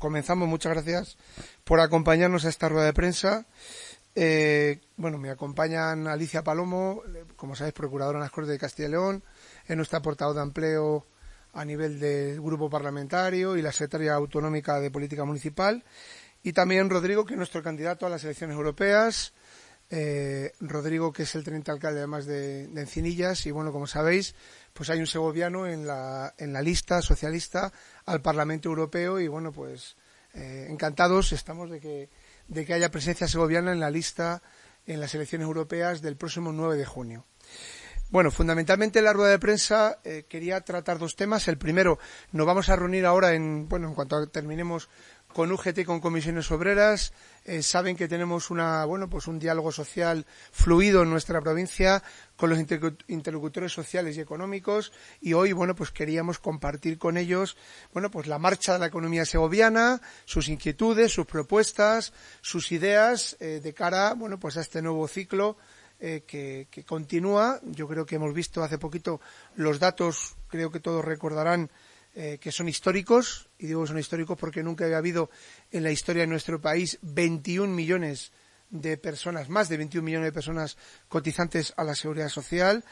comenzamos. Muchas gracias por acompañarnos a esta rueda de prensa. Me acompañan Alicia Palomo, como sabéis, procuradora en las Cortes de Castilla y León, es nuestra portavoz de empleo a nivel del grupo parlamentario y la secretaria autonómica de Política Municipal, y también Rodrigo, que es nuestro candidato a las elecciones europeas. Rodrigo, que es el teniente alcalde además de Encinillas, y bueno, como sabéis, pues hay un segoviano en la lista socialista al Parlamento Europeo, y bueno, pues encantados estamos de que haya presencia segoviana en la lista en las elecciones europeas del próximo 9 de junio. Bueno, fundamentalmente en la rueda de prensa quería tratar dos temas. El primero, nos vamos a reunir ahora en cuanto terminemos con UGT y con comisiones obreras. Saben que tenemos un diálogo social fluido en nuestra provincia con los interlocutores sociales y económicos, y hoy, queríamos compartir con ellos, la marcha de la economía segoviana, sus inquietudes, sus propuestas, sus ideas, de cara, a este nuevo ciclo que continúa. Yo creo que hemos visto hace poquito los datos, creo que todos recordarán, que son históricos, y digo que son históricos porque nunca había habido en la historia de nuestro país 21 millones de personas, más de 21 millones de personas cotizantes a la Seguridad Social.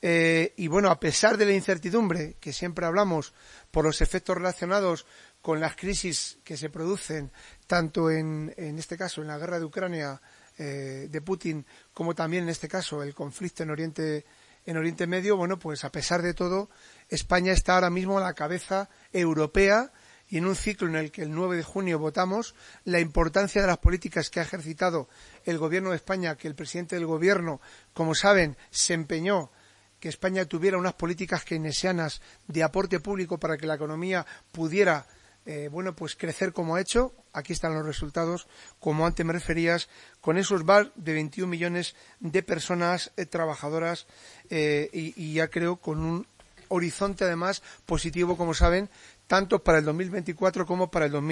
A pesar de la incertidumbre que siempre hablamos por los efectos relacionados con las crisis que se producen, tanto en este caso en la guerra de Ucrania de Putin, como también en este caso el conflicto en Oriente Medio, a pesar de todo, España está ahora mismo a la cabeza europea, y en un ciclo en el que el 9 de junio votamos la importancia de las políticas que ha ejercitado el Gobierno de España, que el presidente del Gobierno, como saben, se empeñó que España tuviera unas políticas keynesianas de aporte público para que la economía pudiera crecer como ha hecho. Aquí están los resultados, como antes me referías, con esos más de 21 millones de personas trabajadoras, y ya creo con un horizonte además positivo, como saben, tanto para el 2024 como para el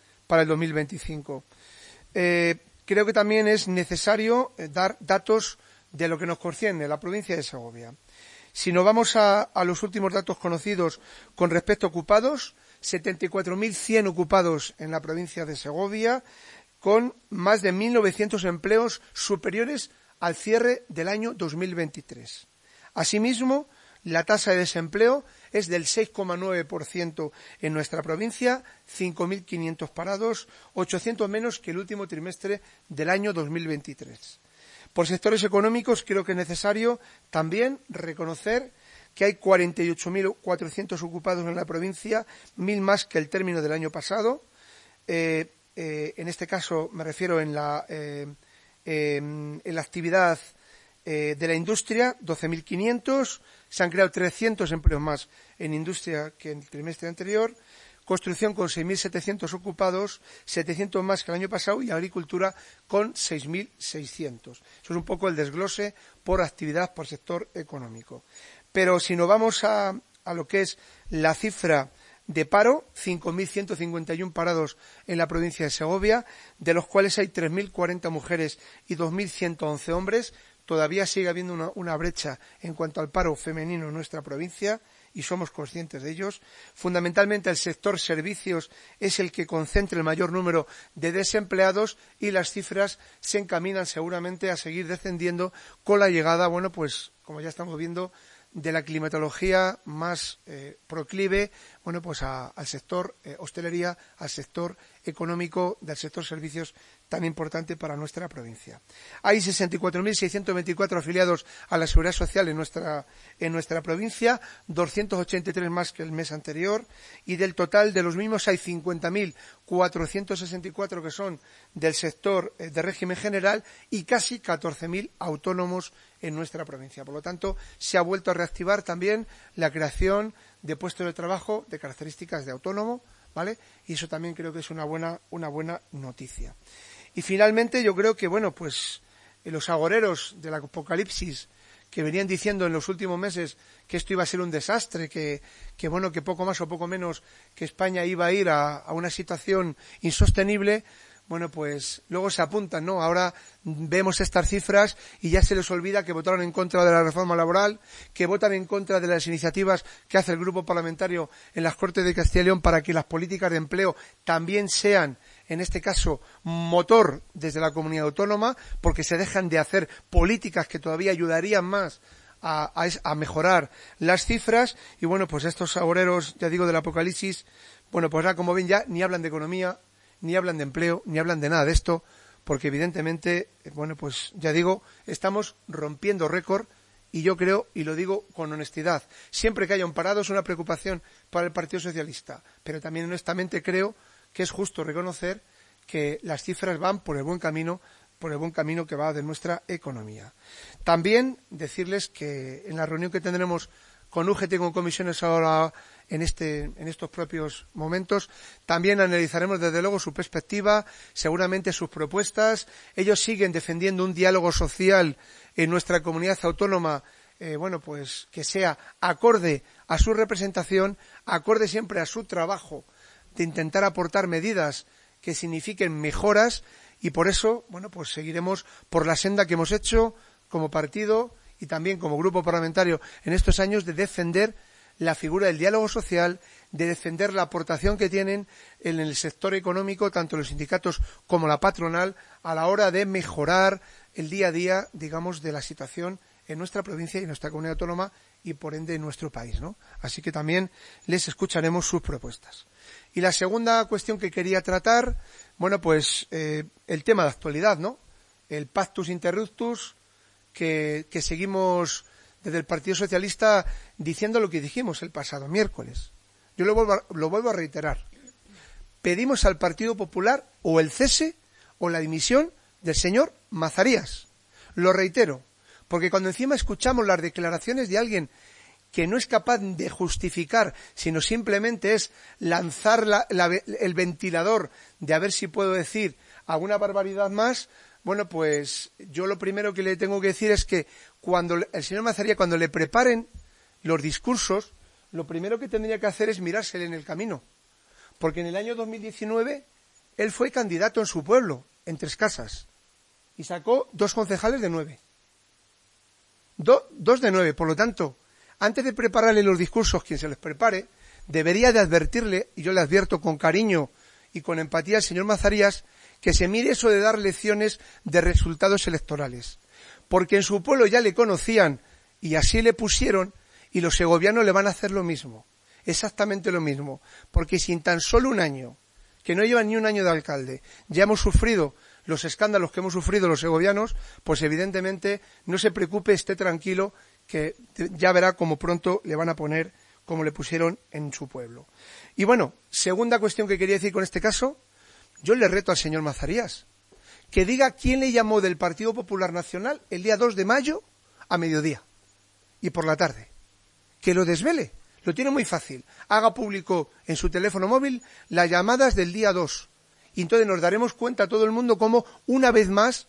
2025. Creo que también es necesario dar datos de lo que nos concierne la provincia de Segovia. Si nos vamos a los últimos datos conocidos con respecto a ocupados, 74.100 ocupados en la provincia de Segovia, con más de 1.900 empleos superiores al cierre del año 2023. Asimismo, la tasa de desempleo es del 6,9% en nuestra provincia, 5.500 parados, 800 menos que el último trimestre del año 2023. Por sectores económicos, creo que es necesario también reconocer que hay 48.400 ocupados en la provincia, 1.000 más que el término del año pasado. En este caso me refiero en la actividad de la industria, 12.500. Se han creado 300 empleos más en industria que en el trimestre anterior. Construcción con 6.700 ocupados, 700 más que el año pasado, y agricultura con 6.600. Eso es un poco el desglose por actividad, por sector económico. Pero si nos vamos a lo que es la cifra de paro, 5.151 parados en la provincia de Segovia, de los cuales hay 3.040 mujeres y 2.111 hombres. Todavía sigue habiendo una brecha en cuanto al paro femenino en nuestra provincia, y somos conscientes de ellos. Fundamentalmente el sector servicios es el que concentra el mayor número de desempleados, y las cifras se encaminan seguramente a seguir descendiendo con la llegada, como ya estamos viendo, de la climatología más proclive, al sector hostelería, al sector económico, del sector servicios, tan importante para nuestra provincia. Hay 64.624 afiliados a la Seguridad Social en nuestra provincia, 283 más que el mes anterior, y del total de los mismos hay 50.464 que son del sector de régimen general, y casi 14.000 autónomos en nuestra provincia. Por lo tanto, se ha vuelto a reactivar también la creación de puestos de trabajo de características de autónomo, ¿vale? Y eso también creo que es una buena noticia. Y finalmente yo creo que, los agoreros del apocalipsis que venían diciendo en los últimos meses que esto iba a ser un desastre, que poco más o poco menos que España iba a ir a una situación insostenible, bueno, pues luego se apuntan, ¿no? Ahora vemos estas cifras y ya se les olvida que votaron en contra de la reforma laboral, que votan en contra de las iniciativas que hace el Grupo Parlamentario en las Cortes de Castilla y León para que las políticas de empleo también sean, en este caso, motor desde la comunidad autónoma, porque se dejan de hacer políticas que todavía ayudarían más a mejorar las cifras. Y bueno, pues estos obreros, ya digo, del apocalipsis, bueno, pues ahora como ven ya ni hablan de economía, ni hablan de empleo, ni hablan de nada de esto, porque evidentemente, bueno, pues ya digo, estamos rompiendo récord y yo creo, y lo digo con honestidad, siempre que haya un parado es una preocupación para el Partido Socialista, pero también honestamente creo que es justo reconocer que las cifras van por el buen camino que va de nuestra economía. También decirles que en la reunión que tendremos con UGT y con comisiones ahora en estos propios momentos, también analizaremos desde luego su perspectiva, seguramente sus propuestas. Ellos siguen defendiendo un diálogo social en nuestra comunidad autónoma, bueno, pues que sea acorde a su representación, acorde siempre a su trabajo de intentar aportar medidas que signifiquen mejoras, y por eso, bueno, pues seguiremos por la senda que hemos hecho como partido y también como grupo parlamentario en estos años, de defender la figura del diálogo social, de defender la aportación que tienen en el sector económico, tanto los sindicatos como la patronal, a la hora de mejorar el día a día, digamos, de la situación en nuestra provincia y en nuestra comunidad autónoma y, por ende, en nuestro país, ¿no? Así que también les escucharemos sus propuestas. Y la segunda cuestión que quería tratar, bueno, pues el tema de actualidad, ¿no? El Pactus Interruptus, que seguimos desde el Partido Socialista diciendo lo que dijimos el pasado miércoles. Yo lo vuelvo a reiterar. Pedimos al Partido Popular o el cese o la dimisión del señor Mazarías. Lo reitero, porque cuando encima escuchamos las declaraciones de alguien que no es capaz de justificar, sino simplemente es lanzar el ventilador de a ver si puedo decir alguna barbaridad más, bueno, pues yo lo primero que le tengo que decir es que cuando el señor Mazarías, cuando le preparen los discursos, lo primero que tendría que hacer es mirársele en el camino. Porque en el año 2019 él fue candidato en su pueblo, en Tres Casas, y sacó 2 concejales de 9. 2 de 9, por lo tanto, antes de prepararle los discursos, quien se los prepare, debería de advertirle, y yo le advierto con cariño y con empatía al señor Mazarías, que se mire eso de dar lecciones de resultados electorales. Porque en su pueblo ya le conocían y así le pusieron, y los segovianos le van a hacer lo mismo, exactamente lo mismo. Porque si en tan solo un año, que no lleva ni un año de alcalde, ya hemos sufrido los escándalos que hemos sufrido los segovianos, pues evidentemente no se preocupe, esté tranquilo, que ya verá cómo pronto le van a poner como le pusieron en su pueblo. Y bueno, segunda cuestión que quería decir con este caso, yo le reto al señor Mazarías que diga quién le llamó del Partido Popular Nacional el día 2 de mayo a mediodía y por la tarde. Que lo desvele, lo tiene muy fácil. Haga público en su teléfono móvil las llamadas del día 2. Y entonces nos daremos cuenta todo el mundo cómo una vez más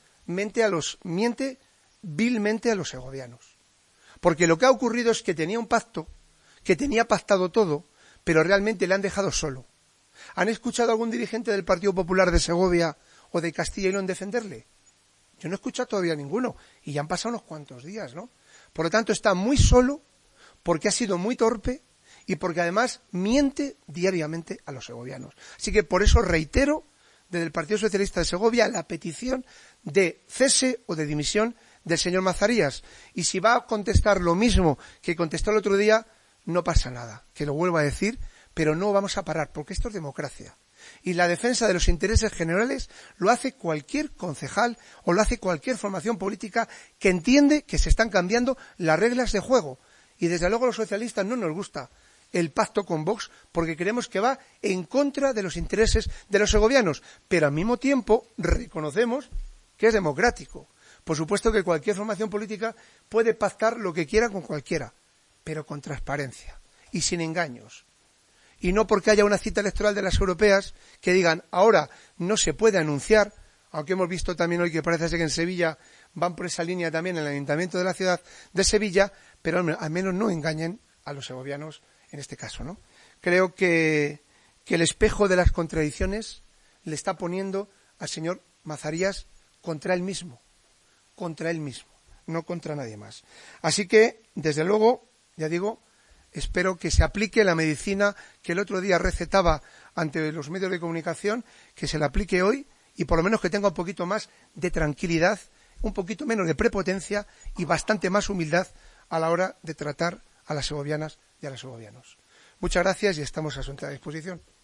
miente vilmente a los segovianos. Porque lo que ha ocurrido es que tenía un pacto, que tenía pactado todo, pero realmente le han dejado solo. ¿Han escuchado a algún dirigente del Partido Popular de Segovia o de Castilla y León defenderle? Yo no he escuchado todavía a ninguno, y ya han pasado unos cuantos días, ¿no? Por lo tanto, está muy solo, porque ha sido muy torpe, y porque además miente diariamente a los segovianos. Así que por eso reitero, desde el Partido Socialista de Segovia, la petición de cese o de dimisión del señor Mazarías. Y si va a contestar lo mismo que contestó el otro día, no pasa nada, que lo vuelvo a decir, pero no vamos a parar, porque esto es democracia. Y la defensa de los intereses generales lo hace cualquier concejal o lo hace cualquier formación política que entiende que se están cambiando las reglas de juego. Y desde luego a los socialistas no nos gusta el pacto con Vox porque creemos que va en contra de los intereses de los segovianos, pero al mismo tiempo reconocemos que es democrático. Por supuesto que cualquier formación política puede pactar lo que quiera con cualquiera, pero con transparencia y sin engaños. Y no porque haya una cita electoral de las europeas que digan ahora no se puede anunciar, aunque hemos visto también hoy que parece ser que en Sevilla van por esa línea también en el Ayuntamiento de la ciudad de Sevilla, pero al menos no engañen a los segovianos en este caso, ¿no? Creo que el espejo de las contradicciones le está poniendo al señor Mazarías contra él mismo, no contra nadie más. Así que, desde luego, ya digo, espero que se aplique la medicina que el otro día recetaba ante los medios de comunicación, que se la aplique hoy y por lo menos que tenga un poquito más de tranquilidad, un poquito menos de prepotencia y bastante más humildad a la hora de tratar a las segovianas y a los segovianos. Muchas gracias y estamos a su entera disposición.